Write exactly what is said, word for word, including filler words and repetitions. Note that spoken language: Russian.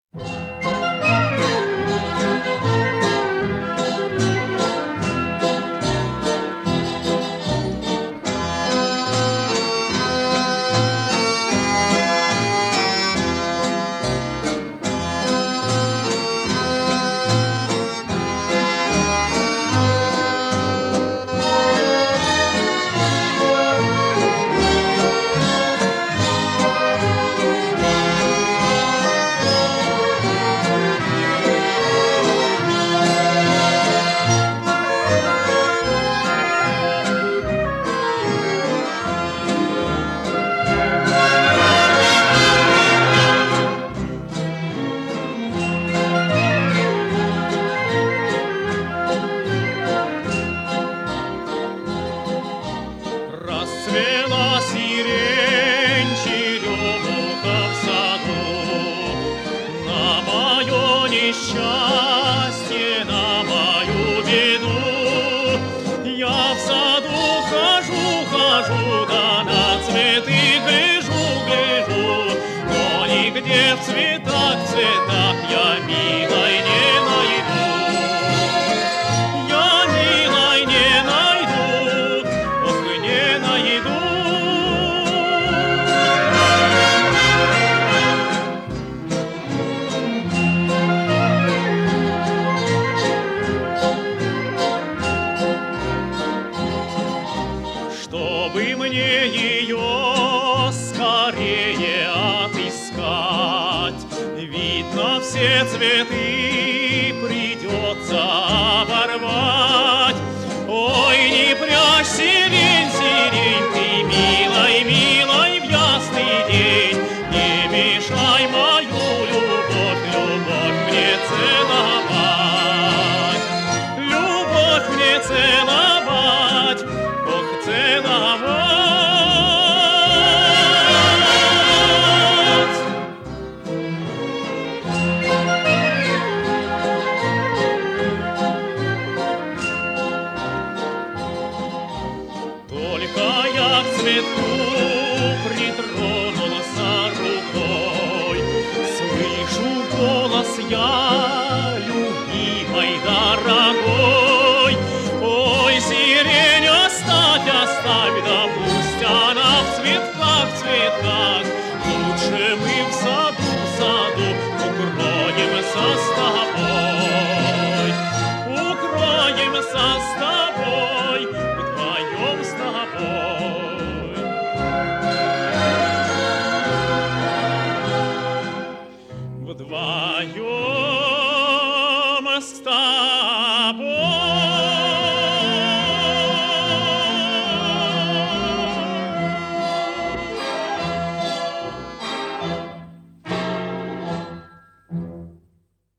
Расцвела сирень, черемуха в саду. На мое несчастье, на мою беду я в саду хожу, хожу, да на цветы гляжу, гляжу, но нигде в цветах, цветах я милой не найду. Я милой не найду, ох, не найду. Чтобы мне ее скорее отыскать, видно, все цветы придется оборвать. Ой, не прячь, сирень, сирень, ты милой, милой в ясный день, не мешай мою любовь, любовь мне целовать, любовь мне целовать, ох, целовать. Только я к цветку притронулся рукой, слышу голос я, любимой, дорогой. Ой, сирень, оставь, оставь, да пусть она в цветках, в цветках. Лучше мы в саду, в саду укроемся с тобой, укроемся с тобой, вдвоем с тобой. Вдвоем с тобой.